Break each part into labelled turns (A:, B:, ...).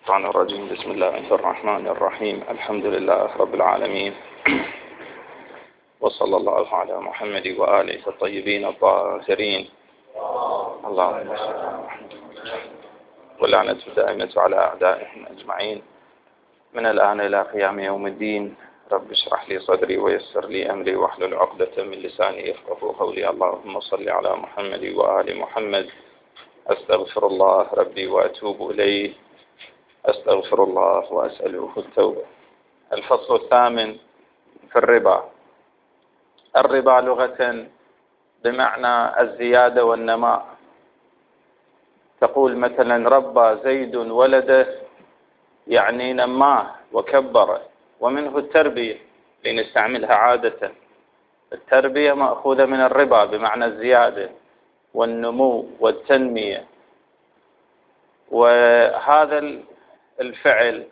A: الشيطان الرجيم. بسم الله الرحمن الرحيم. الحمد لله رب العالمين، وصلى الله على محمد وآله الطيبين الطاهرين. اللهم صل على محمد واللعنة الدائمة على أعدائهم أجمعين من الآن إلى قيام يوم الدين. رب اشرح لي صدري ويسر لي أمري واحلل عقدة من لساني يفقهوا قولي. اللهم صل على محمد وآل محمد. أستغفر الله ربي وأتوب إليه، أستغفر الله وأسأله التوبة. الفصل الثامن في الربا. الربا لغة بمعنى الزيادة والنماء. تقول مثلا ربى زيد ولده، يعني نماه وكبره، ومنه التربية لنستعملها عادة. التربية مأخوذة من الربا بمعنى الزيادة والنمو والتنمية. وهذا الفعل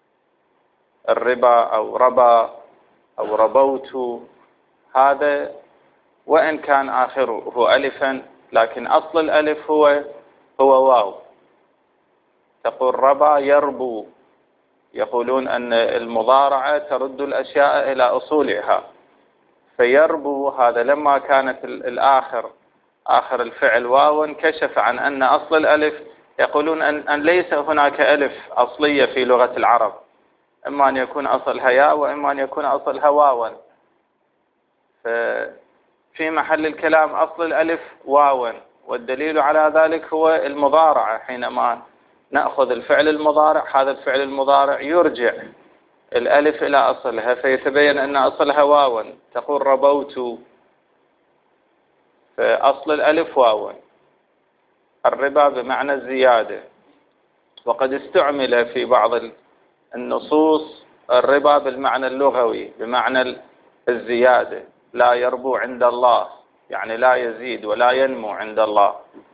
A: الربا أو ربا أو ربوت، هذا وإن كان آخره ألفا، لكن أصل الألف هو واو. تقول ربا يربو، يقولون أن المضارعة ترد الأشياء إلى أصولها، فيربو هذا لما كانت آخر الفعل واو كشف عن أن أصل الألف. يقولون أن ليس هناك ألف أصلية في لغة العرب، إما أن يكون أصلها ياء وإما أن يكون أصلها واوا. في محل الكلام أصل الألف واوا، والدليل على ذلك هو المضارعة. حينما نأخذ الفعل المضارع، هذا الفعل المضارع يرجع الألف إلى أصلها فيتبين أن أصلها واوا. تقول ربوت، فأصل الألف واوا. الربا بمعنى الزيادة، وقد استعمل في بعض النصوص الربا بالمعنى اللغوي بمعنى الزيادة. لا يربو عند الله، يعني لا يزيد ولا ينمو عند الله.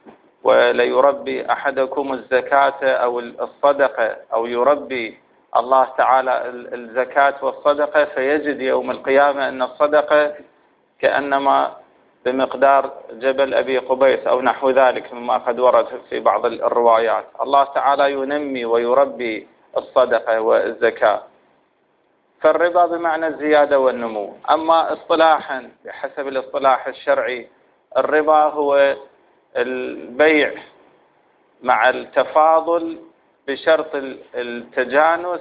A: وليربي أحدكم الزكاة أو الصدقة، أو يربي الله تعالى الزكاة والصدقة، فيجد يوم القيامة أن الصدقة كأنما بمقدار جبل أبي قبيس أو نحو ذلك مما قد ورد في بعض الروايات. الله تعالى ينمي ويربي الصدقة والزكاة. فالربا بمعنى الزيادة والنمو. أما اصطلاحا بحسب الاصطلاح الشرعي، الربا هو البيع مع التفاضل بشرط التجانس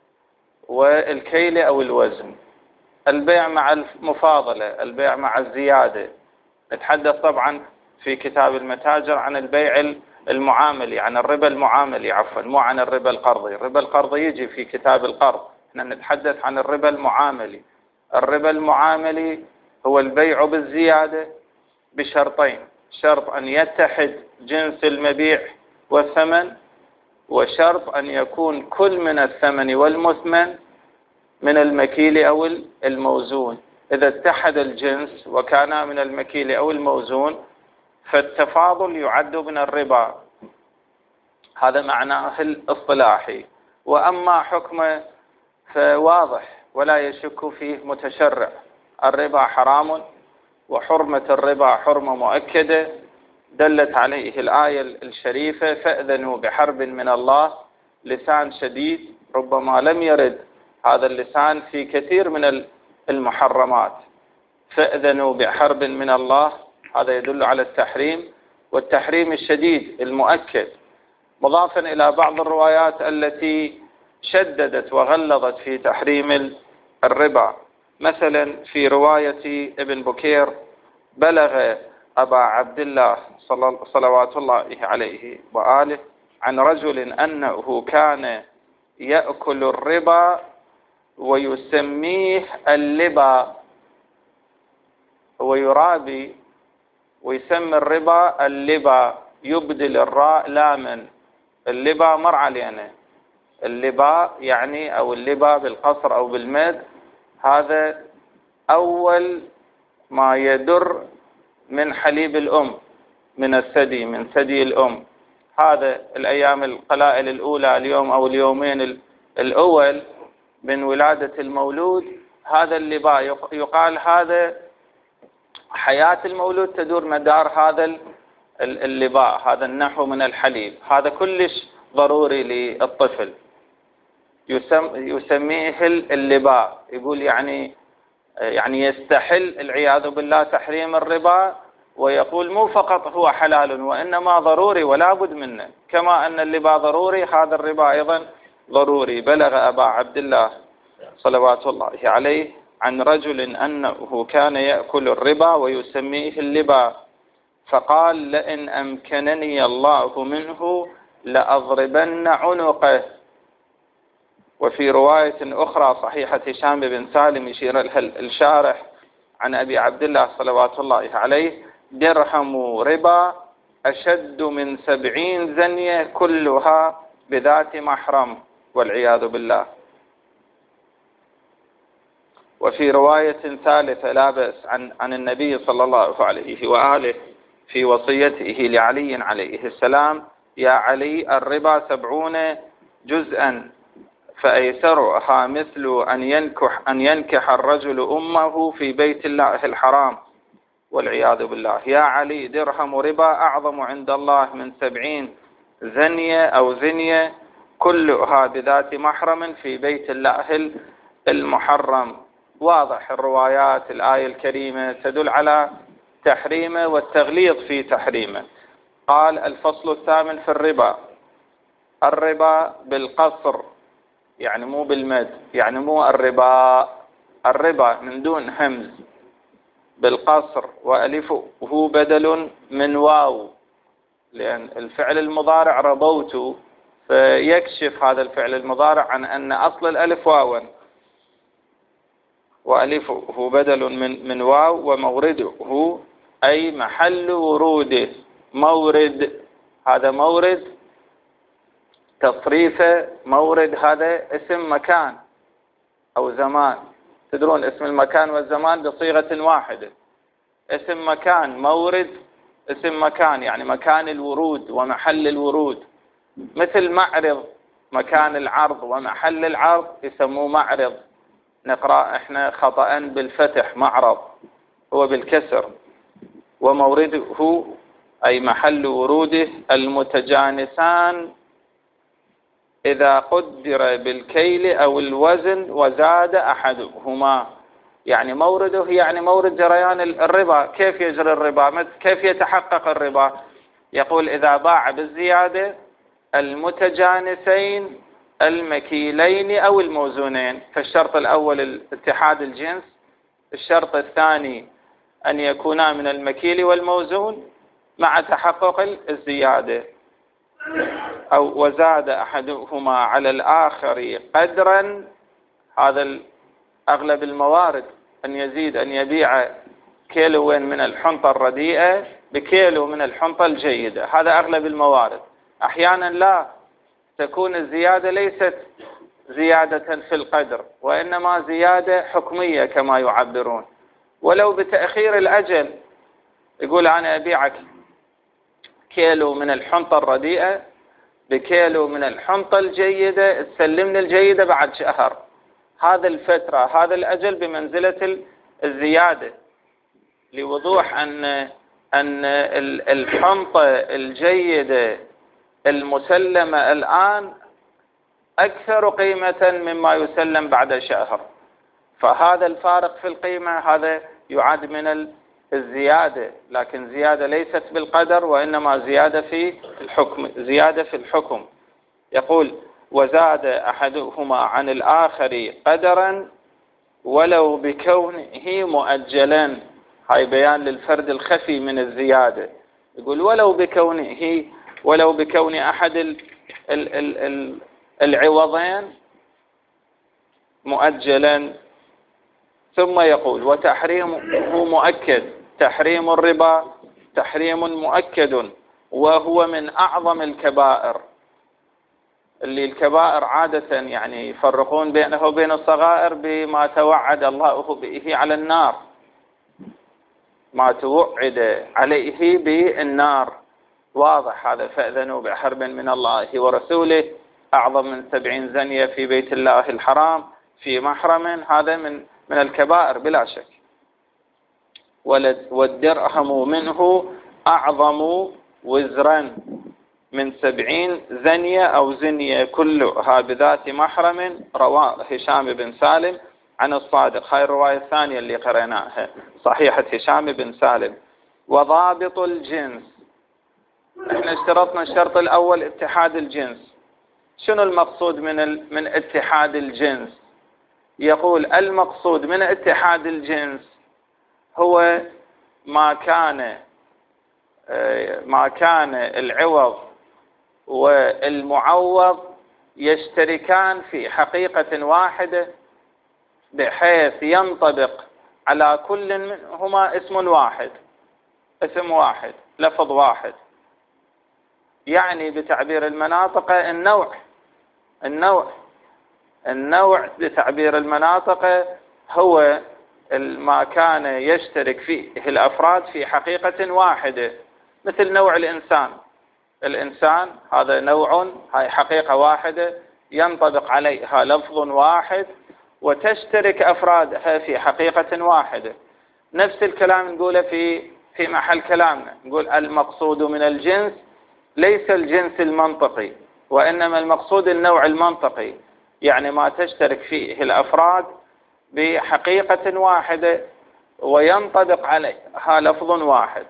A: والكيل أو الوزن. البيع مع المفاضلة، البيع مع الزيادة. نتحدث طبعا في كتاب المتاجر عن البيع المعاملي، عن الربا المعاملي عفوا، مو عن الربا القرضي. الربا القرضي يجي في كتاب القرض، احنا نتحدث عن الربا المعاملي. الربا المعاملي هو البيع بالزيادة بشرطين: شرط أن يتحد جنس المبيع والثمن، وشرط أن يكون كل من الثمن والمثمن من المكيل أو الموزون. إذا اتحد الجنس وكان من المكيل أو الموزون فالتفاضل يعد من الربا. هذا معناه الاصطلاحي. وأما حكمه فواضح ولا يشك فيه متشرع. الربا حرام، وحرمة الربا حرمة مؤكدة دلت عليه الآية الشريفة: فأذنوا بحرب من الله. لسان شديد، ربما لم يرد هذا اللسان في كثير من المحرمات. فأذنوا بحرب من الله، هذا يدل على التحريم، والتحريم الشديد المؤكد، مضافا إلى بعض الروايات التي شددت وغلظت في تحريم الربا. مثلا في رواية ابن بكير: بلغ أبا عبد الله صلوات الله عليه وآله عن رجل أنه كان يأكل الربا ويسميه اللبا، ويرابي ويسمي الربا اللبا، يبدل الراء لاما. اللبا مر علينا، اللبا يعني أو اللبا بالقصر أو بالمد، هذا أول ما يدر من حليب الأم، من الثدي، من ثدي الأم. هذا الأيام القلائل الأولى، اليوم أو اليومين الأول من ولادة المولود، هذا اللبا يقال هذا حياة المولود تدور مدار هذا اللباء، هذا النحو من الحليب. هذا كلش ضروري للطفل يسميه اللباء، يقول يعني يستحل العياذ بالله تحريم الربا، ويقول مو فقط هو حلال وإنما ضروري ولا بد منه، كما أن اللباء ضروري هذا الربا أيضا ضروري. بلغ أبا عبد الله صلوات الله عليه عن رجل أنه كان يأكل الربا ويسميه اللباء، فقال لئن أمكنني الله منه لأضربن عنقه. وفي رواية أخرى صحيحة هشام بن سالم يشير لها الشارح عن أبي عبد الله صلوات الله عليه: درهم ربا أشد من 70 زنية كلها بذات محرم، والعياذ بالله. وفي رواية ثالثة لا بأس عن النبي صلى الله عليه وآله في وصيته لعلي عليه السلام: يا علي الربا 70 جزءا فأيسرها مثل أن ينكح الرجل أمه في بيت الله الحرام، والعياذ بالله. يا علي درهم ربا أعظم عند الله من 70 زنية أو زنية كلها بذات محرم في بيت الله المحرم. واضح الروايات، الآية الكريمة تدل على تحريمه والتغليظ في تحريمه. قال: الفصل الثامن في الربا. الربا بالقصر، يعني مو بالمد، يعني مو الربا من دون همز بالقصر، وألفه بدل من واو، لأن الفعل المضارع ربوت، فيكشف هذا الفعل المضارع عن أن أصل الألف واوا، وألفه بدل من واو، ومورده أي محل وروده. مورد هذا مورد تصريفه، مورد هذا اسم مكان أو زمان. تدرون اسم المكان والزمان بصيغة واحدة. اسم مكان، مورد اسم مكان، يعني مكان الورود ومحل الورود. مثل معرض، مكان العرض ومحل العرض يسموه معرض. نقرأ احنا خطأ بالفتح معرض، هو بالكسر. ومورده أي محل وروده المتجانسان إذا قدر بالكيل أو الوزن وزاد أحدهما. يعني مورده يعني مورد جريان الربا. كيف يجري الربا؟ كيف يتحقق الربا؟ يقول: إذا باع بالزيادة المتجانسين المكيلين أو الموزونين. فالشرط الأول اتحاد الجنس، الشرط الثاني أن يكونا من المكيل والموزون مع تحقق الزيادة. أو وزاد أحدهما على الآخر قدرا. هذا أغلب الموارد أن يزيد، أن يبيع كيلو من الحنطة الرديئة بكيلو من الحنطة الجيدة. هذا أغلب الموارد. أحيانا لا تكون الزيادة ليست زيادة في القدر، وإنما زيادة حكمية كما يعبرون، ولو بتأخير الأجل. يقول: أنا أبيعك كيلو من الحنطة الرديئة بكيلو من الحنطة الجيدة، تسلمني الجيدة بعد شهر. هذا الفترة، هذا الأجل بمنزلة الزيادة، لوضوح أن الحنطة الجيدة المسلمة الآن أكثر قيمة مما يسلم بعد شهر. فهذا الفارق في القيمة هذا يعد من الزيادة، لكن زيادة ليست بالقدر وإنما زيادة في الحكم، زيادة في الحكم. يقول: وزاد أحدهما عن الآخر قدرا ولو بكونه مؤجلا. هاي بيان للفرد الخفي من الزيادة. يقول: ولو بكون أحد العوضين مؤجلا. ثم يقول: وتحريمه مؤكد. تحريم الربا تحريم مؤكد، وهو من أعظم الكبائر. اللي الكبائر عادة يعني يفرقون بينه وبين الصغائر بما توعد الله به على النار، ما توعد عليه بالنار. واضح هذا: فأذنوا بحرب من الله ورسوله، أعظم من 70 زنية في بيت الله الحرام في محرم. هذا من الكبائر بلا شك. والدرهم منه أعظم وزرا. من 70 زنية أو زنية كلها بذات محرم، رواه هشام بن سالم عن الصادق. هاي الرواية الثانية اللي قرأناها صحيحة هشام بن سالم. وضابط الجنس، احنا اشترطنا الشرط الأول اتحاد الجنس. شنو المقصود من اتحاد الجنس؟ يقول المقصود من اتحاد الجنس هو ما كان العوض والمعوض يشتركان في حقيقة واحدة، بحيث ينطبق على كل منهما اسم واحد، لفظ واحد. يعني بتعبير المناطق النوع بتعبير المناطق هو ما كان يشترك فيه الأفراد في حقيقة واحدة، مثل نوع الإنسان هذا نوع، هاي حقيقة واحدة ينطبق عليها لفظ واحد وتشترك أفرادها في حقيقة واحدة. نفس الكلام نقوله في محل كلامنا، نقول المقصود من الجنس ليس الجنس المنطقي، وإنما المقصود النوع المنطقي، يعني ما تشترك فيه الأفراد بحقيقة واحدة وينطبق عليها لفظ واحد.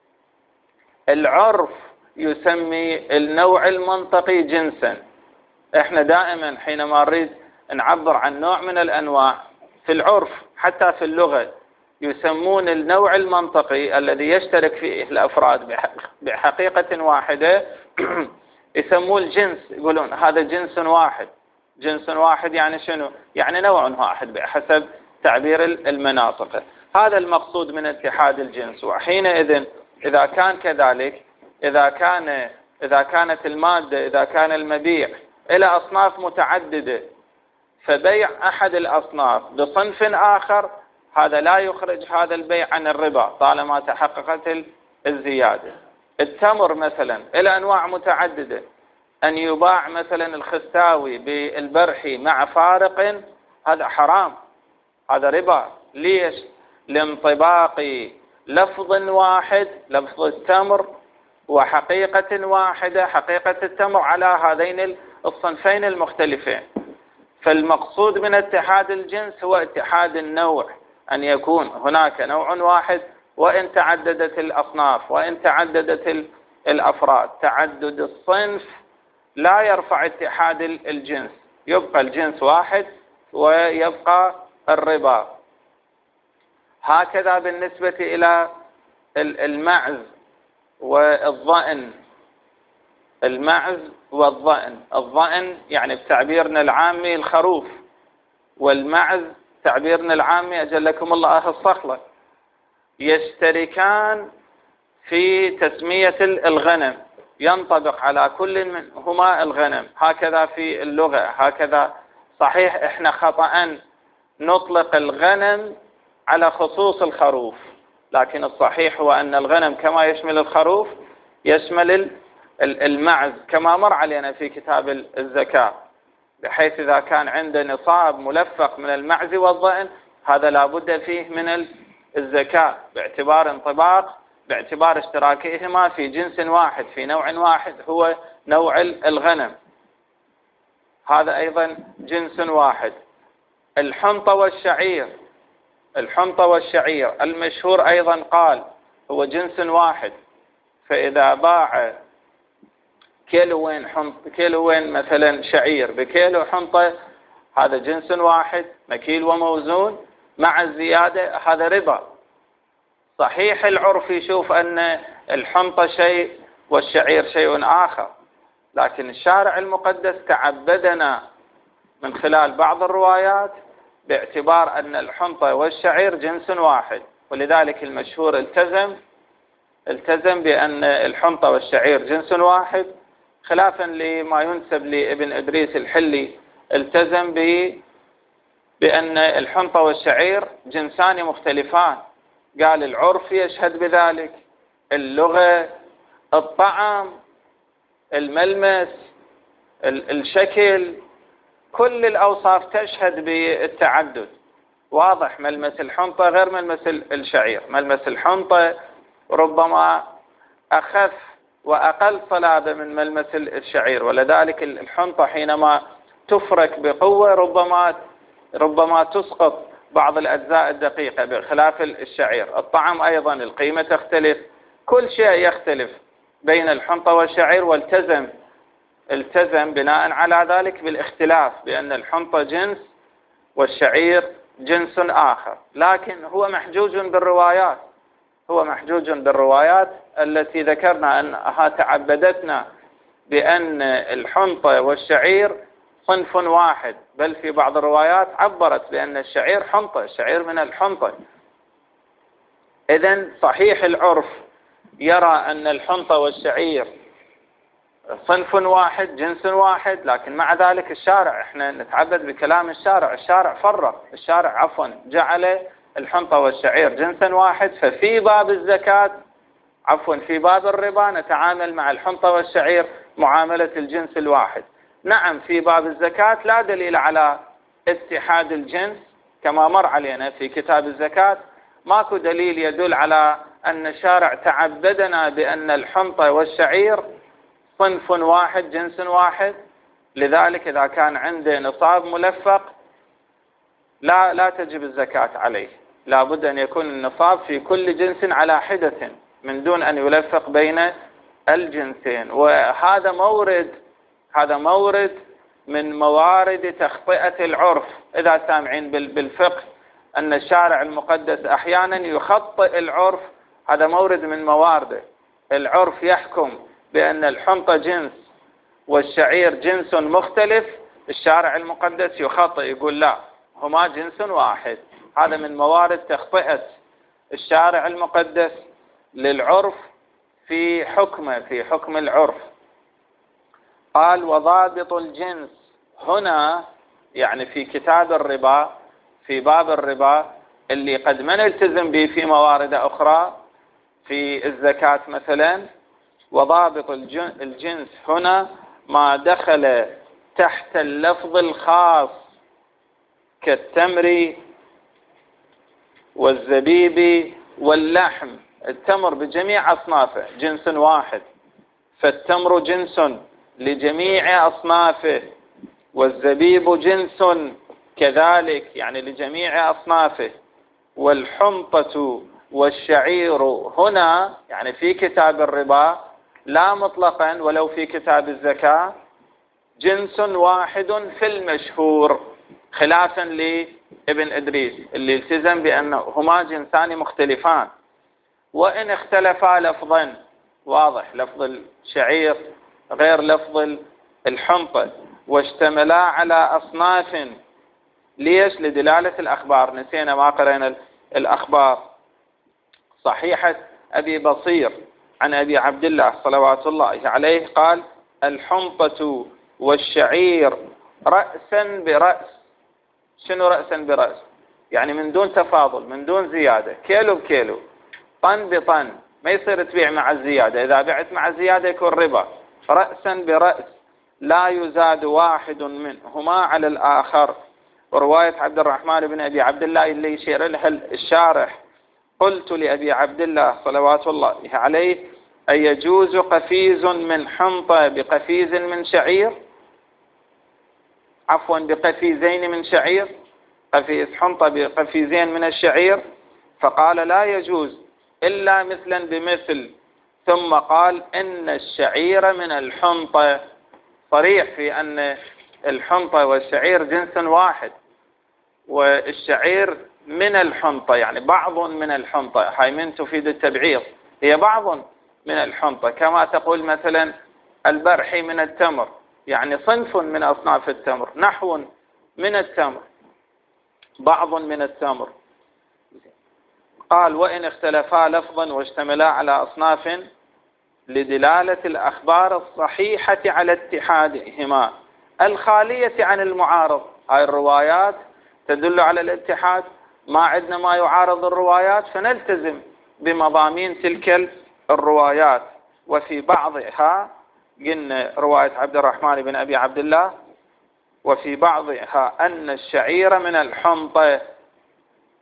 A: العرف يسمي النوع المنطقي جنسا. احنا دائما حينما نريد نعبر عن نوع من الأنواع في العرف حتى في اللغة يسمون النوع المنطقي الذي يشترك فيه الأفراد بحقيقة واحدة يسموه الجنس، يقولون هذا جنس واحد. جنس واحد يعني شنو؟ يعني نوع واحد بحسب تعبير المناطق. هذا المقصود من اتحاد الجنس. وحينئذ إذا كان كذلك، إذا كانت المادة، إذا كان المبيع إلى أصناف متعددة، فبيع أحد الأصناف بصنف آخر هذا لا يخرج هذا البيع عن الربا طالما تحققت الزيادة. التمر مثلا إلى أنواع متعددة، أن يباع مثلا الخستاوي بالبرحي مع فارق هذا حرام، هذا ربا. ليش؟ لانطباق لفظ واحد، لفظ التمر، وحقيقة واحدة، حقيقة التمر، على هذين الصنفين المختلفين. فالمقصود من اتحاد الجنس هو اتحاد النوع، أن يكون هناك نوع واحد وإن تعددت الأصناف وإن تعددت الأفراد. تعدد الصنف لا يرفع اتحاد الجنس، يبقى الجنس واحد ويبقى الربا. هكذا بالنسبة إلى المعز والظأن. المعز والظأن، الظأن يعني بتعبيرنا العامي الخروف، والمعز تعبيرنا العامي أجلكم الله الصخلة. يشتركان في تسمية الغنم، ينطبق على كل منهما الغنم. هكذا في اللغة، هكذا صحيح احنا خطأ نطلق الغنم على خصوص الخروف، لكن الصحيح هو أن الغنم كما يشمل الخروف يشمل المعز، كما مر علينا في كتاب الزكاة، بحيث إذا كان عنده نصاب ملفق من المعز والظأن هذا لا بد فيه من الزكاة، باعتبار اشتراكهما في جنس واحد، في نوع واحد هو نوع الغنم. هذا أيضا جنس واحد. الحنطة والشعير المشهور أيضا قال هو جنس واحد. فإذا باع كيلوين مثلا شعير بكيلو حنطة، هذا جنس واحد مكيل وموزون مع الزيادة، هذا ربا. صحيح العرف يشوف أن الحنطة شيء والشعير شيء آخر، لكن الشارع المقدس تعبدنا من خلال بعض الروايات باعتبار أن الحنطة والشعير جنس واحد، ولذلك المشهور التزم بأن الحنطة والشعير جنس واحد، خلافا لما ينسب لابن إدريس الحلي التزم بأن الحنطة والشعير جنسان مختلفان. قال العرف يشهد بذلك، اللغة، الطعم، الملمس، الشكل، كل الأوصاف تشهد بالتعدد. واضح ملمس الحنطة غير ملمس الشعير. ملمس الحنطة ربما أخف وأقل صلابة من ملمس الشعير، ولذلك الحنطة حينما تفرك بقوة ربما تسقط بعض الأجزاء الدقيقة، بخلاف الشعير. الطعم أيضا، القيمة تختلف، كل شيء يختلف بين الحنطة والشعير، التزم بناء على ذلك بالاختلاف، بأن الحنطة جنس والشعير جنس آخر. لكن هو محجوج بالروايات التي ذكرنا أنها تعبدتنا بأن الحنطة والشعير صنف واحد، بل في بعض الروايات عبرت بأن الشعير حنطة، الشعير من الحنطة. إذن صحيح العرف يرى أن الحنطة والشعير صنف واحد، جنس واحد، لكن مع ذلك الشارع، احنا نتعبد بكلام الشارع فرق، جعل الحنطة والشعير جنسا واحد. ففي باب الزكاة في باب الربا نتعامل مع الحنطة والشعير معاملة الجنس الواحد. نعم، في باب الزكاة لا دليل على اتحاد الجنس كما مر علينا في كتاب الزكاة، ماكو دليل يدل على أن الشارع تعبدنا بأن الحنطة والشعير صنف واحد، جنس واحد. لذلك إذا كان عنده نصاب ملفق لا تجب الزكاة عليه، لا بد أن يكون النصاب في كل جنس على حدة من دون أن يلفق بين الجنسين. وهذا مورد من موارد تخطئة العرف. إذا سامعين بالفقه أن الشارع المقدس أحيانا يخطئ العرف، هذا مورد من موارده. العرف يحكم بأن الحنطة جنس والشعير جنس مختلف، الشارع المقدس يخطئ يقول لا، هما جنس واحد. هذا من موارد تخطئة الشارع المقدس للعرف في حكم العرف. قال وضابط الجنس هنا، يعني في كتاب الربا، في باب الربا اللي قد ما نلتزم به في موارد أخرى في الزكاة مثلا. وضابط الجنس هنا ما دخل تحت اللفظ الخاص كالتمر والزبيب واللحم. التمر بجميع أصنافه جنس واحد، فالتمر جنس لجميع أصنافه، والزبيب جنس كذلك يعني لجميع أصنافه، والحنطة والشعير هنا يعني في كتاب الربا لا مطلقا ولو في كتاب الزكاة جنس واحد في المشهور، خلافا لابن إدريس اللي التزم بأنهما جنسان مختلفان. وإن اختلفا لفظا، واضح لفظ الشعير غير لفظ الحنطة، واشتملا على أصناف. ليش؟ لدلالة الأخبار. نسينا ما قرأنا الأخبار. صحيحة أبي بصير عن أبي عبد الله صلوات الله عليه قال الحنطة والشعير رأسا برأس. شنو رأسا برأس؟ يعني من دون تفاضل، من دون زيادة، كيلو بكيلو، طن بطن، ما يصير تبيع مع الزيادة. إذا بعت مع الزيادة يكون ربا. رأسا برأس لا يزاد واحد منهما على الآخر. ورواية عبد الرحمن بن أبي عبد الله اللي يشير لها الشارح قلت لأبي عبد الله صلوات الله عليه أيجوز قفيز من حنطة بقفيز من شعير؟ عفوا بقفيزين من شعير، قفيز حنطة بقفيزين من الشعير. فقال لا يجوز إلا مثلا بمثل. ثم قال إن الشعير من الحنطة. صريح في أن الحنطة والشعير جنس واحد، والشعير من الحنطة يعني بعض من الحنطة. هاي من تفيد التبعيض، هي بعض من الحنطة. كما تقول مثلا البرحي من التمر، يعني صنف من أصناف التمر، نحو من التمر، بعض من التمر. قال وإن اختلفا لفظا واشتملا على أصناف لدلالة الأخبار الصحيحة على اتحادهما الخالية عن المعارض. هاي الروايات تدل على الاتحاد، ما عندنا ما يعارض الروايات فنلتزم بمضامين تلك الروايات. وفي بعضها قلنا رواية عبد الرحمن بن أبي عبد الله، وفي بعضها أن الشعير من الحنطة.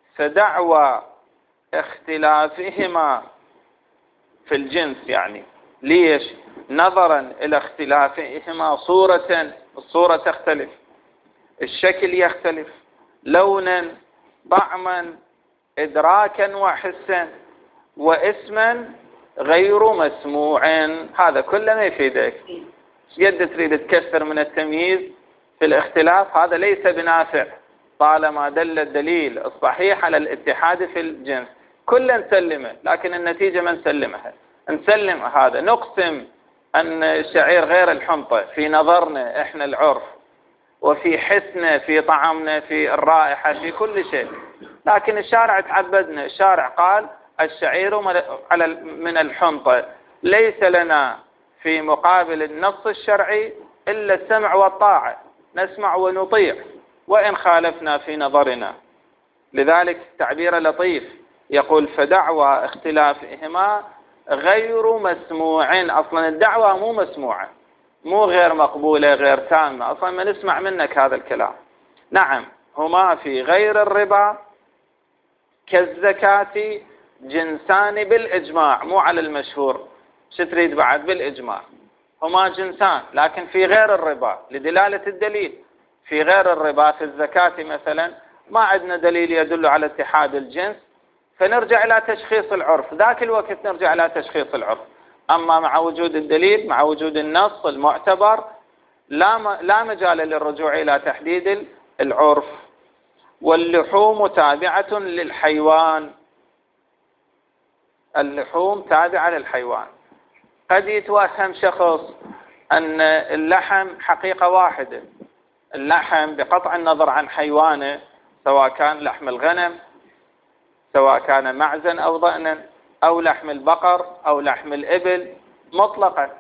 A: فدعوى اختلافهما في الجنس يعني ليش؟ نظرا إلى اختلافهما الصورة تختلف، الشكل يختلف، لونا، طعما، إدراكا وحسا، واسما غير مسموع. هذا كله ما يفيدك. قد تريد تكثر من التمييز في الاختلاف، هذا ليس بنافع طالما دل الدليل الصحيح على الاتحاد في الجنس. كله نسلمه، لكن النتيجة ما نسلمها. نسلم هذا، نقسم أن الشعير غير الحنطة في نظرنا إحنا العرف، وفي حسنا، في طعمنا، في الرائحة، في كل شيء. لكن الشارع تعبدنا، الشارع قال الشعير من الحنطة. ليس لنا في مقابل النص الشرعي إلا السمع والطاعة، نسمع ونطيع وإن خالفنا في نظرنا. لذلك تعبير لطيف يقول فدعوى اختلافهما غير مسموع. أصلا الدعوة مو مسموعة، مو غير مقبولة، غير تامة، أصلا ما نسمع منك هذا الكلام. نعم، هما في غير الربا كالزكاة جنسان بالإجماع، مو على المشهور. شو تريد بعد؟ بالإجماع هما جنسان، لكن في غير الربا لدلالة الدليل. في غير الربا في الزكاة مثلا ما عندنا دليل يدل على اتحاد الجنس، فنرجع إلى تشخيص العرف، ذاك الوقت نرجع إلى تشخيص العرف. أما مع وجود الدليل، مع وجود النص المعتبر، لا مجال للرجوع إلى تحديد العرف. واللحوم تابعة للحيوان، اللحوم تابعة للحيوان. قد يتوهم شخص أن اللحم حقيقة واحدة، اللحم بقطع النظر عن حيوانه، سواء كان لحم الغنم، سواء كان معزا أو ضأنا، أو لحم البقر أو لحم الإبل مطلقا،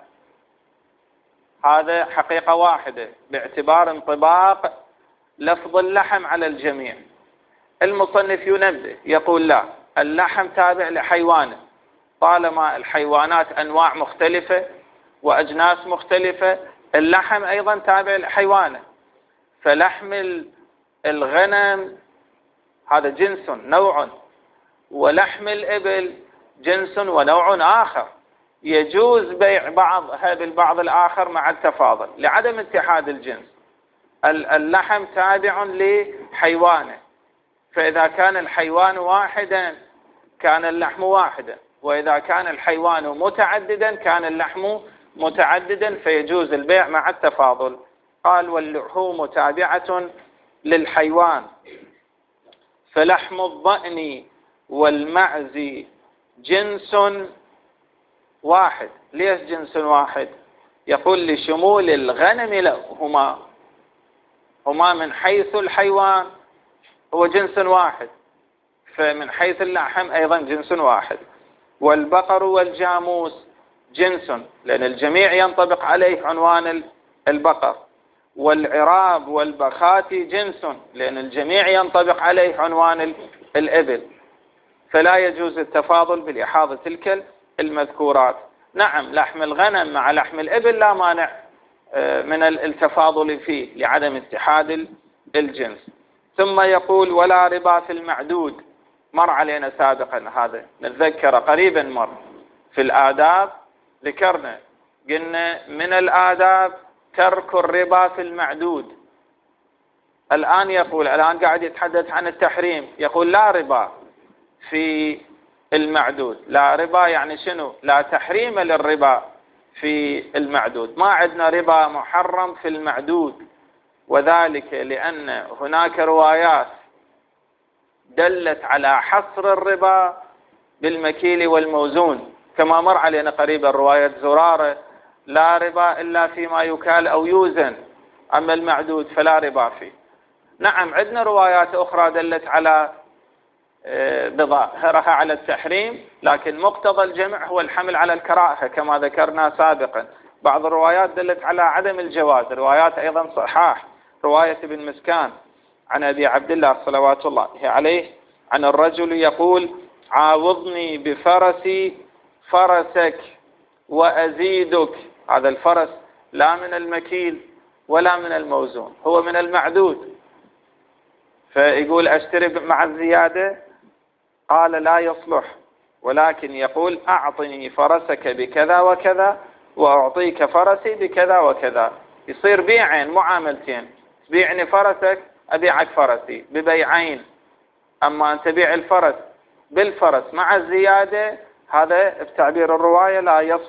A: هذا حقيقة واحدة باعتبار انطباق لفظ اللحم على الجميع. المصنف ينبه يقول لا، اللحم تابع لحيوانه، طالما الحيوانات أنواع مختلفة وأجناس مختلفة، اللحم أيضا تابع لحيوانه. فلحم الغنم هذا جنس نوع، ولحم الإبل جنس ونوع آخر، يجوز بيع بعضها بالبعض الآخر مع التفاضل لعدم اتحاد الجنس. اللحم تابع لحيوانه، فإذا كان الحيوان واحدا كان اللحم واحدا، وإذا كان الحيوان متعددا كان اللحم متعددا، فيجوز البيع مع التفاضل. قال واللحوم تابعة للحيوان، فلحم الضأن والمعز جنس واحد. ليش جنس واحد؟ يقول لشمول الغنم لهما، هما من حيث الحيوان هو جنس واحد، فمن حيث اللحم أيضا جنس واحد. والبقر والجاموس جنس، لأن الجميع ينطبق عليه عنوان البقر. والعراب والبخات جنس، لأن الجميع ينطبق عليه عنوان الإبل، فلا يجوز التفاضل بلحاظ تلك المذكورات. نعم، لحم الغنم مع لحم الإبل لا مانع من التفاضل فيه لعدم اتحاد الجنس. ثم يقول ولا ربا في المعدود، مر علينا سابقا هذا، نتذكر قريبا مر في الآداب، ذكرنا قلنا من الآداب ترك الربا في المعدود. الآن قاعد يتحدث عن التحريم، يقول لا ربا في المعدود. لا ربا يعني شنو؟ لا تحريم للربا في المعدود، ما عندنا ربا محرم في المعدود، وذلك لأن هناك روايات دلت على حصر الربا بالمكيل والموزون، كما مر علينا قريبا رواية زرارة لا ربا إلا فيما يكال أو يوزن، أما المعدود فلا ربا فيه. نعم، عندنا روايات أخرى دلت على بظاهرها على التحريم، لكن مقتضى الجمع هو الحمل على الكراهة كما ذكرنا سابقا. بعض الروايات دلت على عدم الجواز، روايات أيضا صحاح، رواية ابن مسكان عن أبي عبد الله صلوات الله عليه عن الرجل يقول عاوضني بفرسي فرسك وأزيدك. هذا الفرس لا من المكيل ولا من الموزون، هو من المعدود، فيقول أشتري مع الزيادة، قال لا يصلح، ولكن يقول أعطني فرسك بكذا وكذا وأعطيك فرسي بكذا وكذا، يصير بيعين معاملتين، تبيعني فرسك أبيعك فرسي ببيعين. أما أن تبيع الفرس بالفرس مع الزيادة هذا بتعبير الرواية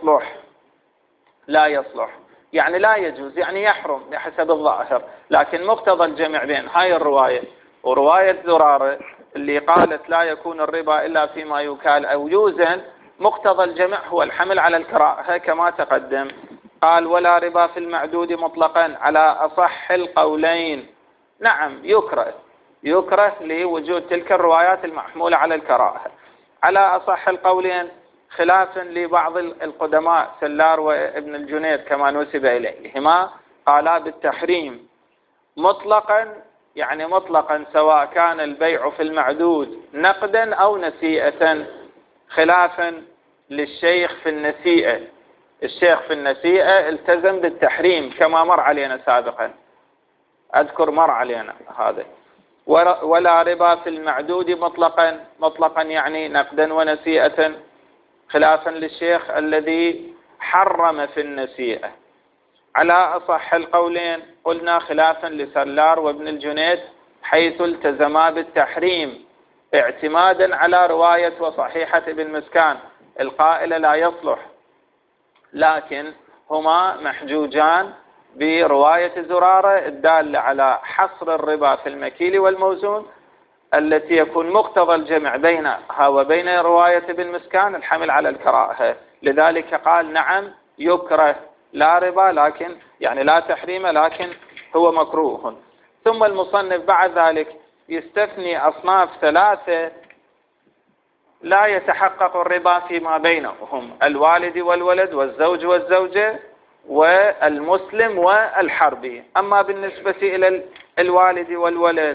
A: لا يصلح، يعني لا يجوز، يعني يحرم بحسب الظاهر. لكن مقتضى الجمع بين هاي الرواية ورواية زرارة اللي قالت لا يكون الربا إلا فيما يكال أو يوزن، مقتضى الجمع هو الحمل على الكراهة كما تقدم. قال ولا ربا في المعدود مطلقا على أصح القولين. نعم يكره لوجود تلك الروايات المحمولة على الكراهة على أصح القولين، خلافا لبعض القدماء سلار وابن الجنيد كما نسب إليهما قالا بالتحريم مطلقا، يعني مطلقا سواء كان البيع في المعدود نقدا أو نسيئة، خلافا للشيخ في النسيئة. الشيخ في النسيئة التزم بالتحريم كما مر علينا سابقا، أذكر مر علينا هذا. ولا ربا في المعدود مطلقا يعني نقدا ونسيئة، خلافا للشيخ الذي حرم في النسيئة. على أصح القولين قلنا خلافا لسلار وابن الجنيد حيث التزما بالتحريم اعتمادا على رواية وصحيحة ابن مسكان القائلة لا يصلح، لكن هما محجوجان برواية زرارة الدالة على حصر الربا في المكيل والموزون التي يكون مقتضى الجمع بينها وبين رواية ابن مسكان الحمل على الكراهة. لذلك قال نعم يكره لا ربا، لكن يعني لا تحريم، لكن هو مكروه. ثم المصنف بعد ذلك يستثني أصناف ثلاثة لا يتحقق الربا فيما بينهم: الوالد والولد والزوج والزوجة والمسلم والحربي. أما بالنسبة إلى الوالد والولد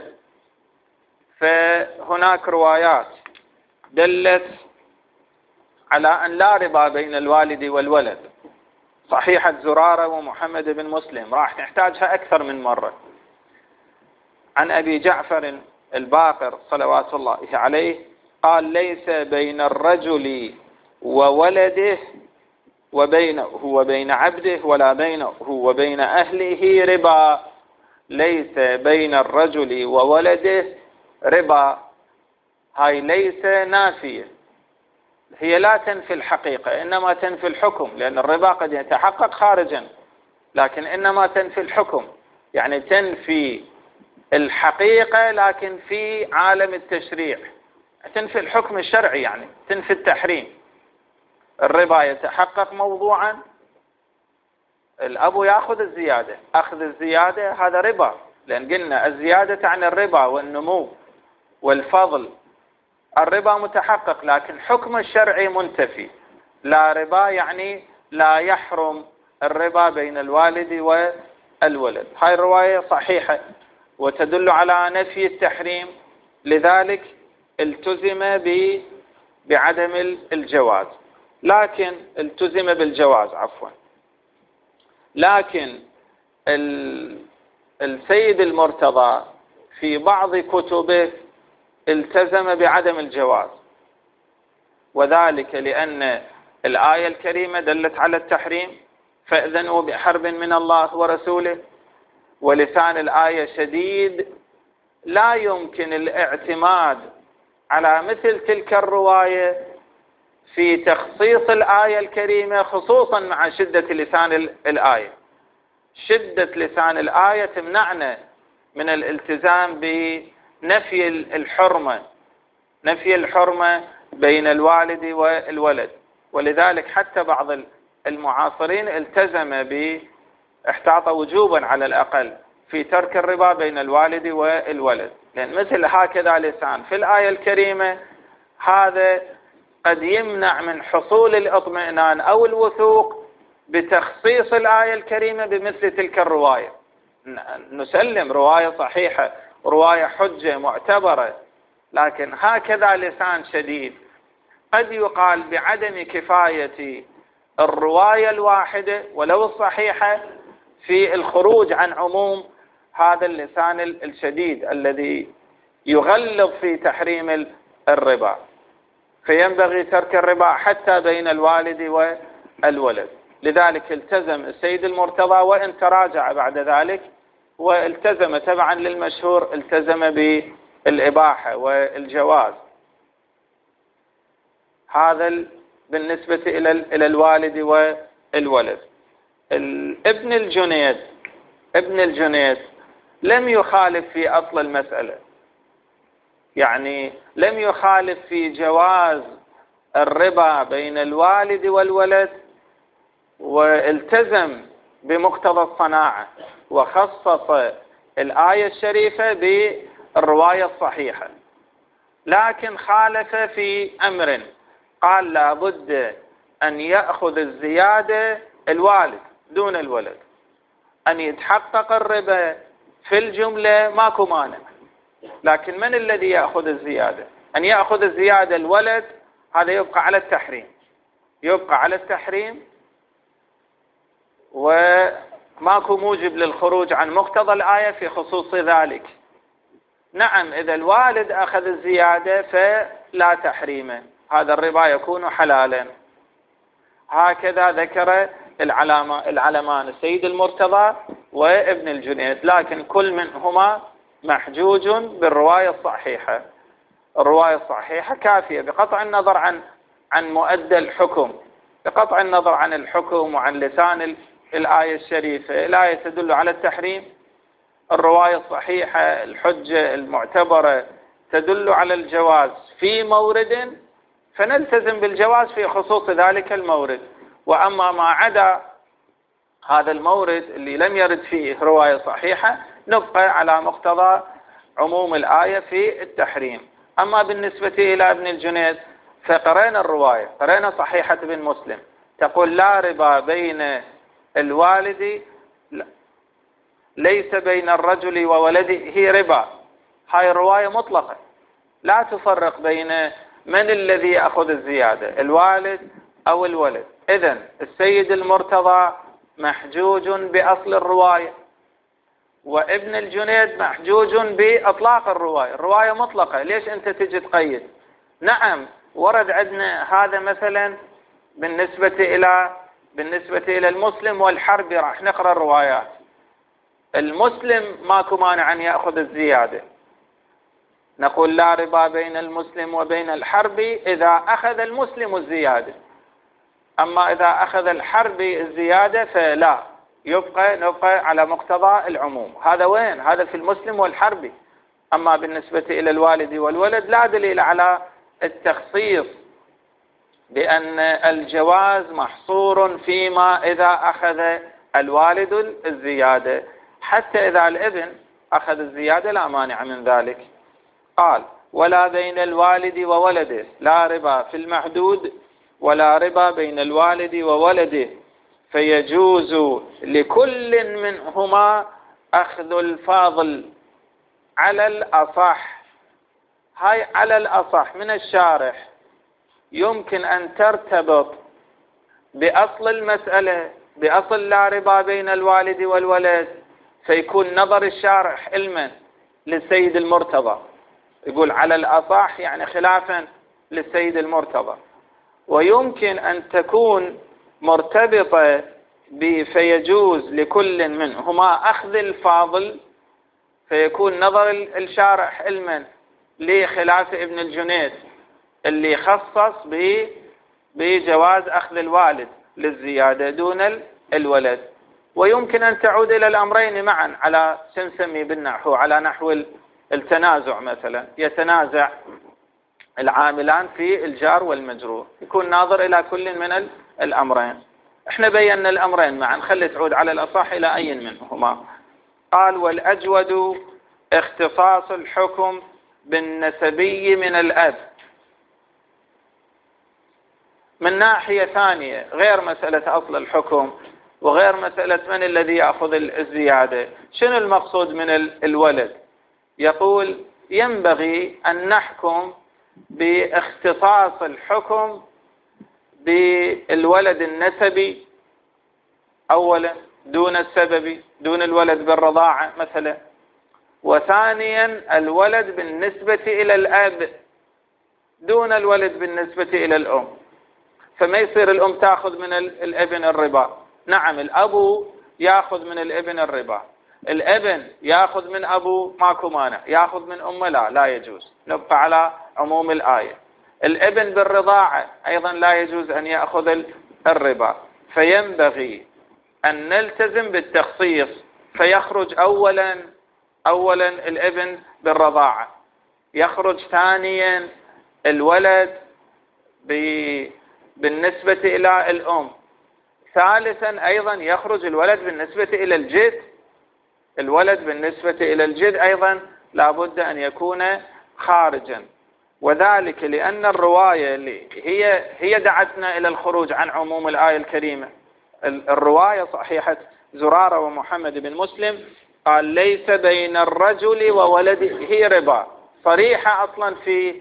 A: فهناك روايات دلت على أن لا ربا بين الوالد والولد، صحيحة زرارة ومحمد بن مسلم، راح نحتاجها أكثر من مرة. عن أبي جعفر الباقر صلوات الله عليه قال ليس بين الرجل وولده وبينه وبين عبده ولا بينه وبين أهله ربا. ليس بين الرجل وولده ربا، هاي ليس نافية، هي لا تنفي الحقيقة إنما تنفي الحكم، لأن الربا قد يتحقق خارجا لكن إنما تنفي الحكم، يعني تنفي الحقيقة لكن في عالم التشريع، تنفي الحكم الشرعي، يعني تنفي التحريم. الربا يتحقق موضوعا، الأب يأخذ الزيادة، أخذ الزيادة هذا ربا، لأن قلنا الزيادة عن الربا والنمو والفضل. الربا متحقق لكن حكم الشرعي منتفي. لا ربا يعني لا يحرم الربا بين الوالد والولد. هاي الرواية صحيحة وتدل على نفي التحريم، لذلك التزم بعدم الجواز، لكن التزم بالجواز عفوا. لكن السيد المرتضى في بعض كتبه التزم بعدم الجواز، وذلك لأن الآية الكريمة دلت على التحريم فأذنوا بحرب من الله ورسوله، ولسان الآية شديد، لا يمكن الاعتماد على مثل تلك الرواية في تخصيص الآية الكريمة، خصوصا مع شدة لسان الآية. شدة لسان الآية تمنعنا من الالتزام بنفي الحرمة، نفي الحرمة بين الوالد والولد. ولذلك حتى بعض المعاصرين التزم باحتاط وجوبا على الأقل في ترك الربا بين الوالد والولد، لأن مثل هكذا لسان في الآية الكريمة هذا قد يمنع من حصول الاطمئنان أو الوثوق بتخصيص الآية الكريمة بمثل تلك الرواية. نسلم رواية صحيحة، رواية حجة معتبرة، لكن هكذا لسان شديد قد يقال بعدم كفاية الرواية الواحدة ولو الصحيحة في الخروج عن عموم هذا اللسان الشديد الذي يغلظ في تحريم الربا. فينبغي ترك الربا حتى بين الوالد والولد. لذلك التزم السيد المرتضى وإن تراجع بعد ذلك، والتزم تبعا للمشهور، التزم بالإباحة والجواز. هذا بالنسبة إلى الوالد والولد. ابن الجنيد لم يخالف في أصل المسألة، يعني لم يخالف في جواز الربا بين الوالد والولد، والتزم بمقتضى الصناعة، وخصص الآية الشريفة بالرواية الصحيحة. لكن خالف في أمر، قال لابد أن يأخذ الزيادة الوالد دون الولد، أن يتحقق الربا في الجملة ماكو مانع، لكن من الذي يأخذ الزيادة؟ أن يأخذ الزيادة الولد، هذا يبقى على التحريم، وماكو موجب للخروج عن مقتضى الآية في خصوص ذلك. نعم، إذا الوالد أخذ الزيادة فلا تحريمه، هذا الربا يكون حلالا. هكذا ذكر العلمان السيد المرتضى وابن الجنيد، لكن كل منهما محجوج بالرواية الصحيحة. الرواية الصحيحة كافية بقطع النظر عن مؤدى الحكم، بقطع النظر عن الحكم وعن لسان الآية الشريفة. الآية تدل على التحريم، الرواية الصحيحة الحجة المعتبرة تدل على الجواز في مورد، فنلتزم بالجواز في خصوص ذلك المورد. وأما ما عدا هذا المورد اللي لم يرد فيه رواية صحيحة، نبقى على مقتضى عموم الآية في التحريم. أما بالنسبة إلى ابن الجنيد فقرأنا الرواية، قرأنا صحيحة ابن مسلم تقول لا ربا بين الوالد، ليس بين الرجل وولده ربا. هاي الرواية مطلقة، لا تفرق بين من الذي يأخذ الزيادة، الوالد أو الولد. إذن السيد المرتضى محجوج بأصل الرواية، وابن الجنيد محجوج بإطلاق الرواية مطلقة. ليش أنت تجي تقيد؟ نعم ورد عندنا هذا مثلا بالنسبة إلى المسلم والحربي، راح نقرأ الروايات. المسلم ماكو مانع أن يأخذ الزيادة، نقول لا ربا بين المسلم وبين الحربي إذا أخذ المسلم الزيادة، أما إذا أخذ الحربي الزيادة فلا، نبقى على مقتضى العموم. هذا وين؟ هذا في المسلم والحربي. أما بالنسبة إلى الوالد والولد لا دليل على التخصيص بأن الجواز محصور فيما إذا أخذ الوالد الزيادة، حتى إذا الابن أخذ الزيادة لا مانع من ذلك. قال ولا بين الوالد وولده، لا ربا في المحدود ولا ربا بين الوالد وولده، فيجوز لكل منهما أخذ الفاضل على الأصح. هاي على الأصح من الشارح يمكن أن ترتبط بأصل المسألة، بأصل لا ربا بين الوالد والولد، فيكون نظر الشارح علما للسيد المرتضى، يقول على الأصح يعني خلافا للسيد المرتضى. ويمكن أن تكون مرتبطة فيجوز لكل منهما أخذ الفاضل، فيكون نظر الشارح علما لخلاف ابن الجنيد اللي خصص بجواز أخذ الوالد للزيادة دون الولد. ويمكن أن تعود إلى الأمرين معا على سنسمي بالنحو، على نحو التنازع مثلا، يتنازع العاملان في الجار والمجرور، يكون ناظر إلى كل من الأمرين. احنا بينا الأمرين معا، خلي تعود على الأصح إلى أي منهما. قال والأجود اختصاص الحكم بالنسبي من الأب من ناحية ثانية غير مسألة أصل الحكم وغير مسألة من الذي يأخذ الزيادة. شنو المقصود من الولد؟ يقول ينبغي أن نحكم باختصاص الحكم بالولد النسبي أولا دون السببي، دون الولد بالرضاعة مثلا، وثانيا الولد بالنسبة إلى الأب دون الولد بالنسبة إلى الأم، فما يصير الأم تأخذ من الابن الربا. نعم الأب يأخذ من الابن الربا، الابن يأخذ من أبو ماكو مانع، يأخذ من أمه لا يجوز، نبقى على عموم الآية. الابن بالرضاعة أيضا لا يجوز أن يأخذ الربا، فينبغي أن نلتزم بالتخصيص، فيخرج أولا الابن بالرضاعة، يخرج ثانيا الولد بالنسبة إلى الأم، ثالثا أيضا يخرج الولد بالنسبة إلى الجد. الولد بالنسبة إلى الجد أيضا لا بد أن يكون خارجا، وذلك لأن الرواية اللي هي دعتنا إلى الخروج عن عموم الآية الكريمة. الرواية صحيحة زرارة ومحمد بن مسلم قال ليس بين الرجل وولده هي ربا، صريحة أصلا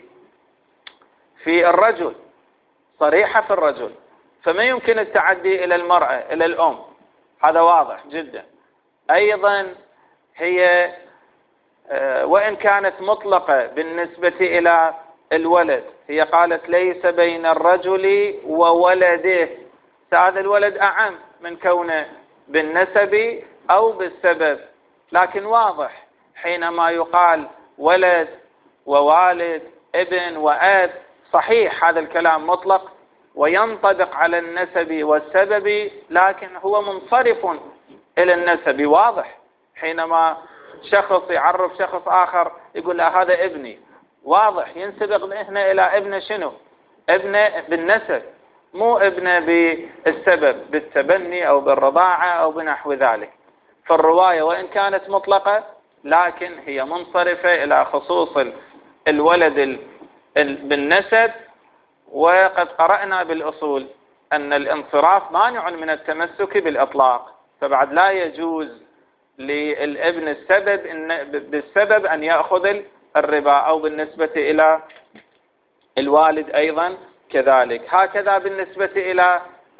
A: في الرجل، صريحة في الرجل، فما يمكن التعدي إلى المرأة إلى الأم، هذا واضح جدا. أيضا هي وإن كانت مطلقة بالنسبة إلى الولد، هي قالت ليس بين الرجل وولده، هذا الولد أعم من كونه بالنسب أو بالسبب، لكن واضح حينما يقال ولد ووالد ابن وأب، صحيح هذا الكلام مطلق وينطبق على النسب والسبب، لكن هو منصرف إلى النسب. واضح حينما شخص يعرف شخص آخر يقول له هذا ابني، واضح ينسبق هنا إلى ابن شنو؟ ابن بالنسب، مو ابن بالسبب بالتبني أو بالرضاعة أو بنحو ذلك. فالرواية وإن كانت مطلقة لكن هي منصرفة إلى خصوص الولد بالنسب، وقد قرأنا بالأصول أن الانصراف مانع من التمسك بالإطلاق، فبعد لا يجوز للابن بالسبب أن يأخذ الربا، أو بالنسبة إلى الوالد أيضا كذلك. هكذا بالنسبة إلى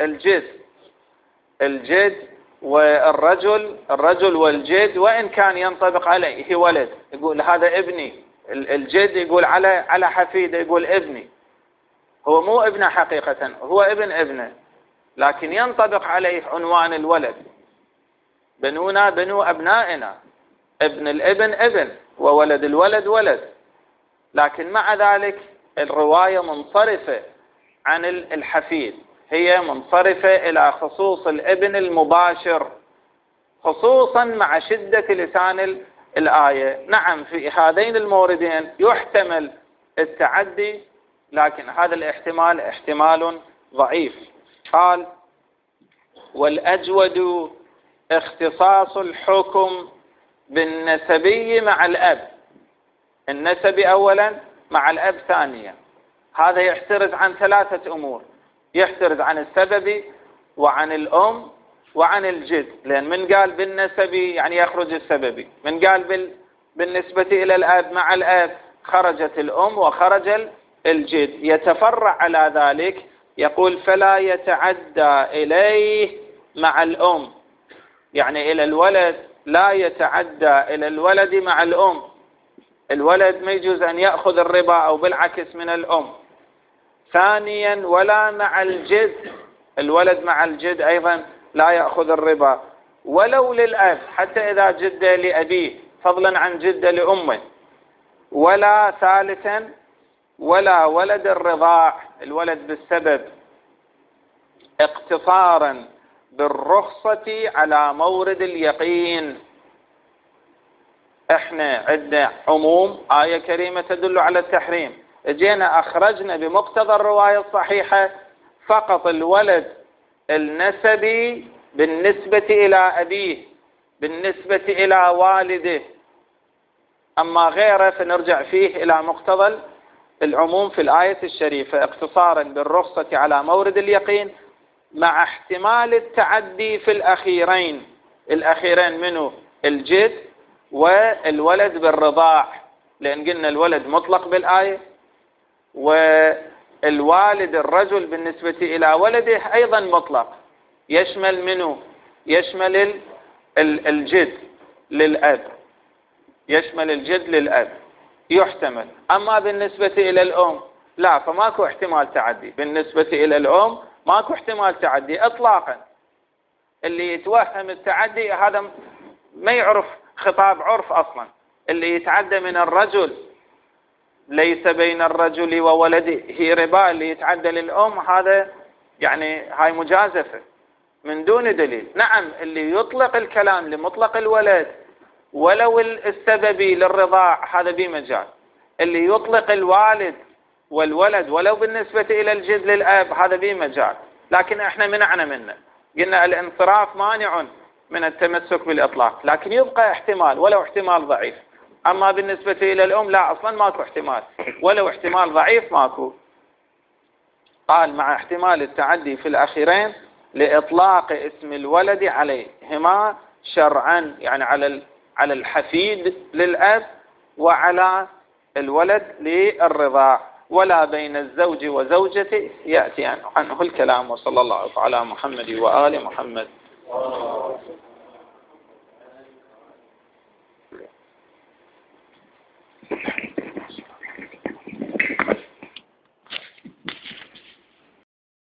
A: الجد الرجل والجد، وإن كان ينطبق عليه ولد يقول هذا ابني، الجد يقول على حفيده يقول ابني، هو مو ابنه حقيقة، هو ابنه، لكن ينطبق عليه عنوان الولد، بنونا بنو أبنائنا، ابن الابن ابن، وولد الولد ولد. لكن مع ذلك الرواية منصرفة عن الحفيد، هي منصرفة إلى خصوص الابن المباشر، خصوصا مع شدة لسان الآية. نعم في هذين الموردين يحتمل التعدي، لكن هذا الاحتمال احتمال ضعيف. قال والأجود اختصاص الحكم بالنسبي مع الأب، النسبي أولا مع الأب ثانيا. هذا يحترز عن ثلاثة أمور، يحترز عن السبب وعن الأم وعن الجد، لأن من قال بالنسبي يعني يخرج السببي، من قال بالنسبة إلى الأب مع الأب خرجت الأم وخرج الجد. يتفرع على ذلك يقول فلا يتعدى إليه مع الأم، يعني إلى الولد لا يتعدى إلى الولد مع الأم، الولد ما يجوز أن يأخذ الربا أو بالعكس من الأم. ثانيا ولا مع الجد، الولد مع الجد أيضا لا يأخذ الربا ولو للأب، حتى إذا جد لأبيه فضلا عن جد لأمه. ولا ثالثا ولا ولد الرضاع، الولد بالسبب، اقتصارا بالرخصة على مورد اليقين. احنا عندنا عموم آية كريمة تدل على التحريم، اجينا اخرجنا بمقتضى الرواية الصحيحة فقط الولد النسبي بالنسبة إلى أبيه، بالنسبة إلى والده، أما غيره فنرجع فيه إلى مقتضى العموم في الآية الشريفة، اقتصارا بالرخصة على مورد اليقين مع احتمال التعدي في الأخيرين منه الجد والولد بالرضاع، لأن قلنا الولد مطلق بالآية، والوالد الرجل بالنسبة إلى ولده أيضا مطلق، يشمل منه يشمل الجد للأب، يشمل الجد للأب يحتمل. أما بالنسبة إلى الأم لا، فماكو احتمال تعدي بالنسبة إلى الأم، ماكو احتمال تعدي إطلاقا. اللي يتوهم التعدي هذا ما يعرف خطاب عرف أصلا. اللي يتعدى من الرجل ليس بين الرجل وولده ربا، اللي يتعدى للأم هذا يعني هاي مجازفة من دون دليل. نعم، اللي يطلق الكلام لمطلق الولد ولو السببي للرضاع هذا بمجال. اللي يطلق الوالد والولد ولو بالنسبة إلى الجد للأب هذا بمجال. لكن احنا منعنا منه، قلنا الانصراف مانع من التمسك بالإطلاق، لكن يبقى احتمال ولو احتمال ضعيف. أما بالنسبة إلى الأم لا، أصلا ماكو احتمال، ولو احتمال ضعيف ماكو. قال مع احتمال التعدي في الأخيرين لإطلاق اسم الولد عليهما شرعا، يعني على الحفيد للأب وعلى الولد للرضاع، ولا بين الزوج وزوجته يأتي عنه الكلام. وصلى الله على محمد وآل محمد.